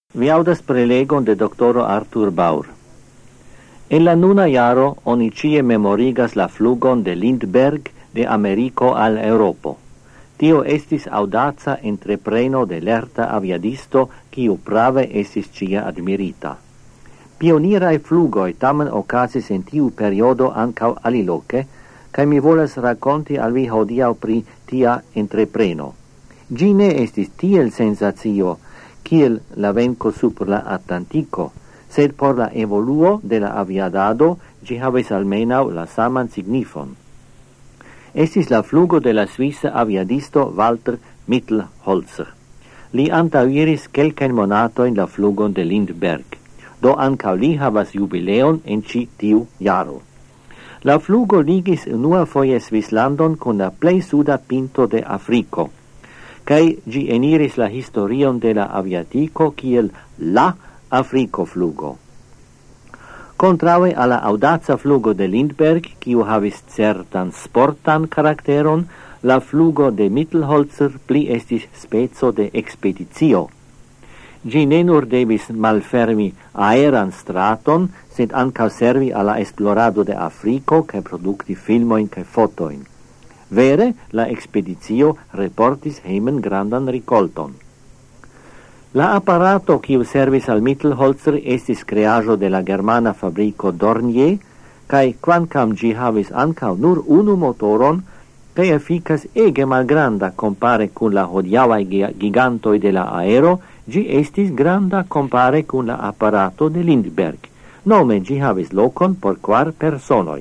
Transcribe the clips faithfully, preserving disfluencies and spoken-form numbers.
Vi audas prelegon de doctoro Arthur Baur. En la nuna jaro oni cie memorigas la flugon de Lindbergh de Americo al Europo. Tio estis audaza entrepreno de lerta aviadisto kiu prave estis cia admirita. Pionirai flugoi tamen ocasis en tiu periodo ancau aliloque, cae mi volas raconti al vi hodiau pri tia entrepreno. Gi ne estis tiel sensatio, kiel la venco super la Atlantico, sed por la evoluo de la aviadado gi havis almenau la saman signifon. Estis la flugo de la Suissa aviadisto Walter Mittelholzer. Li antauiris kelkain monatoin la flugon de Lindbergh, do ancau li havas jubileon en ci tiu jaro. La flugo ligis unua foie Svislandon con la plei suda pinto de Africo, cae gi eniris la historion de la aviatico kiel la Africo flugo. Contraue alla audaza flugo de Lindbergh, kiu havis certan sportan caracteron, la flugo de Mittelholzer pli estis spezo de expeditio. Gi ne nur devis malfermi aeran straton, sed ancau servi alla esplorado de Africo, cae producti filmoin cae fotoin. Vere, la expeditio reportis heimen grandan ricolton. La apparato kiu servis al Mittelholzer estis creajo de la germana fabrico Dornier, cae quancam gi havis ancau nur unu motoron, cae efficas ege malgranda compare cun la hodiauai gigantoi de la aero, gi estis granda compare cun la apparato de Lindbergh. Nome gi havis locon por quar personoi.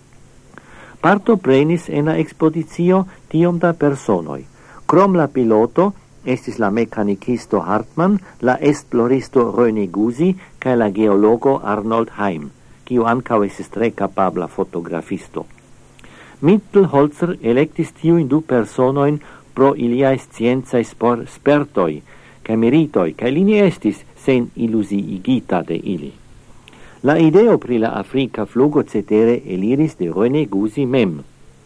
Parto prenis en la expositio tiom da personoi. Crom la piloto, estis la mecanicisto Hartmann, la esploristo René Gusi, cae la geologo Arnold Heim, kiu ancau estis tre capabla fotografisto. Mittelholzer electis tiuin du personoin pro iliae scienzae spertoi, cae meritoi, cae lini estis sen illusiigita de ili. La ideo pri la Africa flugo cetere eliris de René Gusi mem.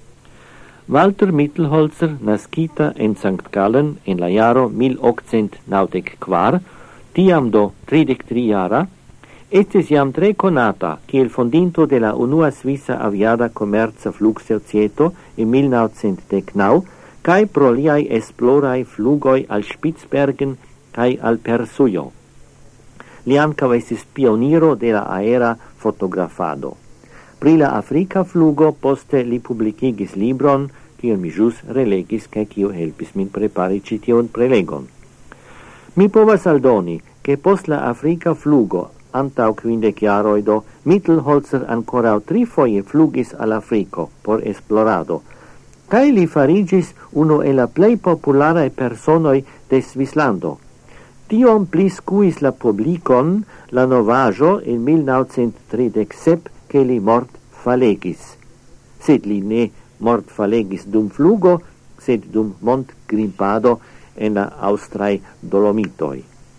Walter Mittelholzer, nascita en Sankt Gallen en la jaro mil octcent naŭdek kvar, tiam do tridek tri jara, estis jam tre conata kiel fondinto de la unua Svisa aviada komerca flugsocieto en mil naŭcent dek naŭ, kaj pro liaj esplorai flugoj al Spitzbergen kaj al Persujo. Li ancau estis pioniro de la aera fotografado. Pri la Africa flugo poste li publicigis libron, kion mi jus relegis, cae kio helpis min prepari cition prelegon. Mi povas aldoni, che post la Africa flugo, antau quindec jaroido, Mittelholzer ancora tri foie flugis al Africo por esplorado, cae li farigis uno e la plei popularae personoi de Svislando. Tion plis cuis la publicon la novajo in mil naŭcent tridek sep che li mort falegis. Sed li ne mort falegis dum flugo, sed dum mont grimpado en la austrae Dolomitoi.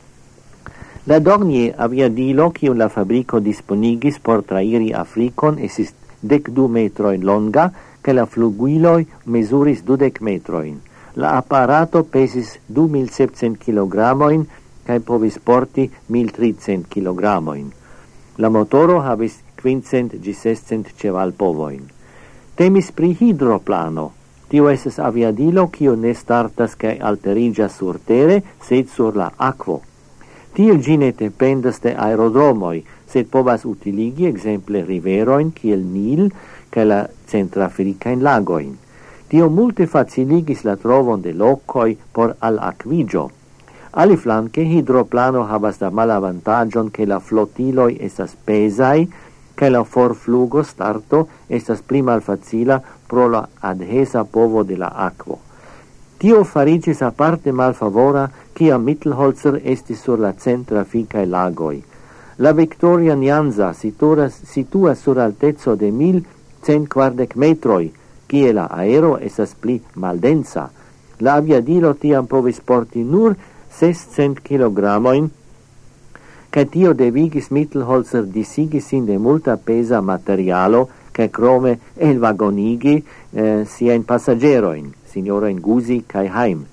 La Dornier aviadilo, kiun la fabrico disponigis por trairi Africon, esis dek du metroin longa, che la fluguiloi mesuris dudek metroin. La apparato pesis du mil septcent kilogramoin, cae povis porti mil tricent kilogramoin. La motoro havis quincent gis sescent cevalpovoin. Temis pri hidroplano. Tio estes aviadilo quio ne startas cae alterigas sur tere, sed sur la aquo. Tiel gi ne dependas de aerodromoi, sed povas utiligi exemple riveroin kiel Nil cae la centrafricain lagoin. Tio multe faciligis la trovon de locoi por al aquigio. Aliflanque, hidroplano havas da malavantagion che la flotiloi estas pesai, che la forflugo starto estas pli malfacila pro la adhesa povo de la aquo. Tio farigis aparte malfavora, cia Mittelholzer estis sur la centraficae lagoi. La Victoria Nyanza situas, situa sur altezzo de mil cent quardec metroi, cie la aero estas pli maldensa. La aviadilo tiam povis porti nur sescent kilogramoin, ca tio devigis Mittelholzer disigi sin de multa pesa materialo, ca crome el vagonigi eh, sia in passageroin, signora in Gusi cae Heim.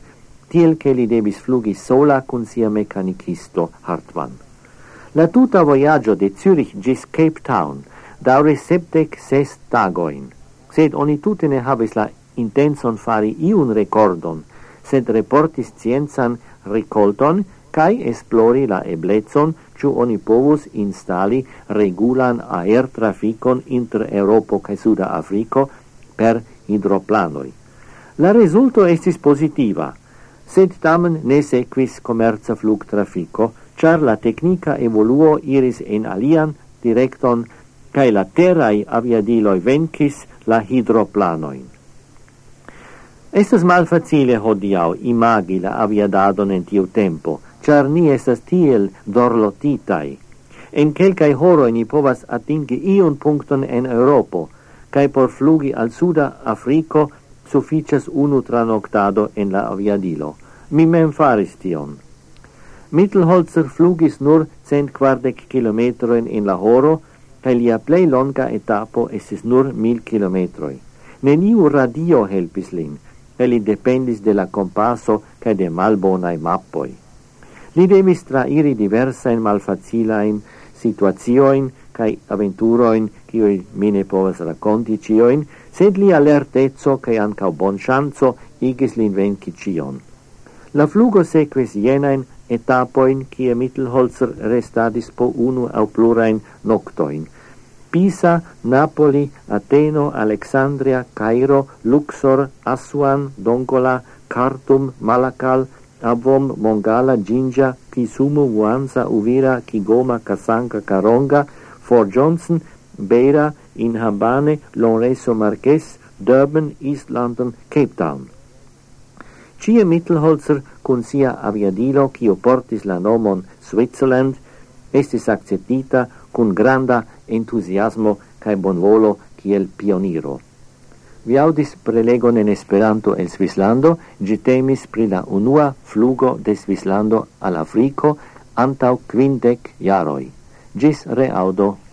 tiel che li debis flugi sola cun sia meccanicisto Hartmann. La tuta voyaggio de Zürich gis Cape Town dauris septec ses tagoin, sed oni tute ne habis la intenson fari iun recordon, sed reportis scienzan ricolton, cae esplori la eblezon, ciu oni povus instali regulan aer traficon inter Europo cae Suda Africo per hidroplanoi. La resulto estis positiva, sed tamen ne sequis commerza flug trafico, char la tecnica evoluo iris in alian directon, cae la terrai aviadiloi vencis la hidroplanoin. Estas malfacile hodiau imagi la aviadadon en tiu tempo, char ni estas tiel dorlotitai. En quelcae horoi ni povas atingi iun puncton en Europo, cae por flugi al Suda Africo sufficias unu tranoctado en la aviadilo. Mi mem faris tion. Mittelholzer flugis nur cent quardec kilometroin in la horo, cae lia plei longa etapo estis nur mil kilometroi. Neniu radio helpis lin, e li dependis de la compasso cae de malbonai mappoi. Li devis trairi diversain malfacilain situazioin cae aventuroin, cioi mine povas raconti cioin, sed li alertezzo cae ancau bon chanzo igis lin venci cion. La flugo sequis jenain etapoin, cie Mittelholzer restadis po unu au plurain noctoin. Pisa, Napoli, Ateno, Alexandria, Cairo, Luxor, Aswan, Dongola, Khartoum, Malakal, Avom, Mongala, Jinja, Kisumu, Mwanza, Uvira, Kigoma, Kasanka, Karonga, Fort Johnson, Beira, Inhambane, Lorenzo Marques, Durban, East London, Cape Town. Cie Mittelholzer, cun sia aviadilo, cio portis la nomon Switzerland, estis acceptita cun granda entusiasmo cae bonvolo kiel pioniro. Vi audis prelegon en Esperanto el Svislando, gi temis pri la unua flugo de Svislando al Africo antau quindec jaroi. Gis reaudo.